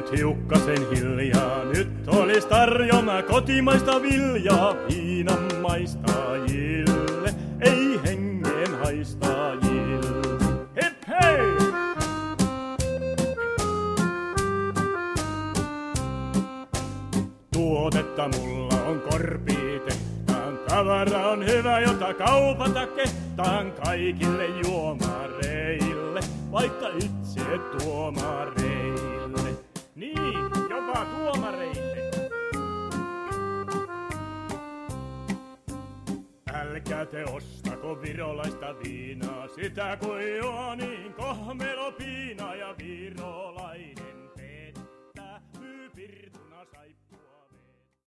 nyt hiukkasen hiljaa, nyt olis tarjona kotimaista viljaa viinan maistajille, ei hengen haistajille. Hip hei! Tuotetta mulla on korpitehtaan, tavara on hyvä, jota kaupata kehtaan kaikille juomareille, vaikka itse tuomareille. Niin, jopa tuomareille. Älkää te ostako virolaista viinaa, sitä kun juo niin kohmelo piina ja virolaista.